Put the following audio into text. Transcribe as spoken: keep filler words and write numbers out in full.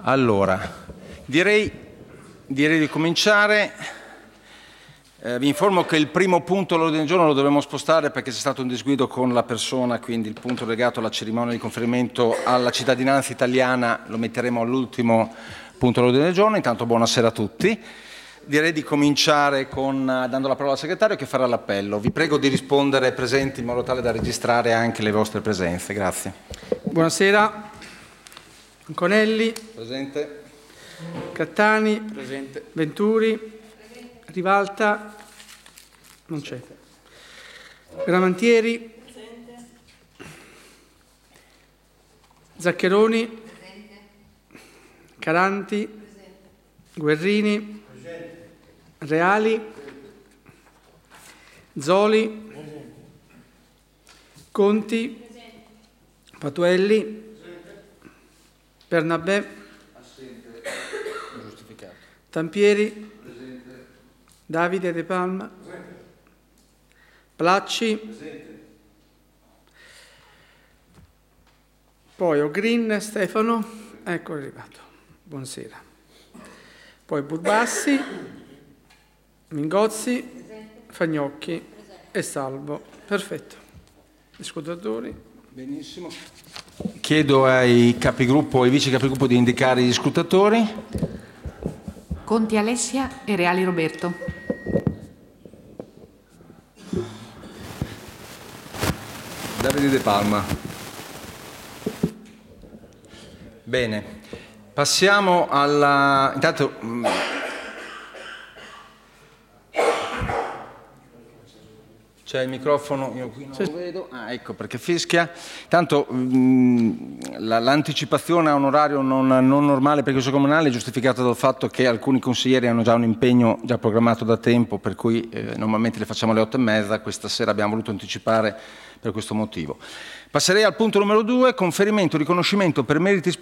Allora, direi, direi di cominciare. Eh, vi informo che il primo punto all'ordine del giorno lo dovremo spostare perché c'è stato un disguido con la persona, quindi il punto legato alla cerimonia di conferimento alla cittadinanza italiana lo metteremo all'ultimo punto all'ordine del giorno. Intanto buonasera a tutti. Direi di cominciare con, dando la parola al segretario che farà l'appello. Vi prego di rispondere presenti in modo tale da registrare anche le vostre presenze. Grazie. Buonasera. Anconelli. Presente. Cattani. Presente. Venturi. Presente. Rivalta. Non c'è. Gramantieri. Presente. Zaccheroni. Presente. Caranti. Presente. Guerrini. Presente. Reali. Presente. Zoli. Presente. Conti. Presente. Patuelli. Presente. Bernabé. Assente. Giustificato. Tampieri. Presente. Davide De Palma. Presente. Placci. Presente. Poi Ogrin Stefano. Ecco è arrivato. Buonasera. Poi Burbassi. Mingozzi. Presente. Fagnocchi. Presente. E Salvo. Perfetto. Scrutatori. Benissimo. Chiedo ai capigruppo e ai vice capigruppo di indicare gli scrutatori. Conti Alessia e Reali Roberto. Davide De Palma. Bene, passiamo alla... Intanto... C'è il microfono, io qui non lo vedo, ah, ecco perché fischia. Tanto l'anticipazione a un orario non, non normale per il Consiglio Comunale è giustificata dal fatto che alcuni consiglieri hanno già un impegno già programmato da tempo, per cui eh, normalmente le facciamo alle otto e mezza, questa sera abbiamo voluto anticipare per questo motivo. Passerei al punto numero due, conferimento, riconoscimento per meriti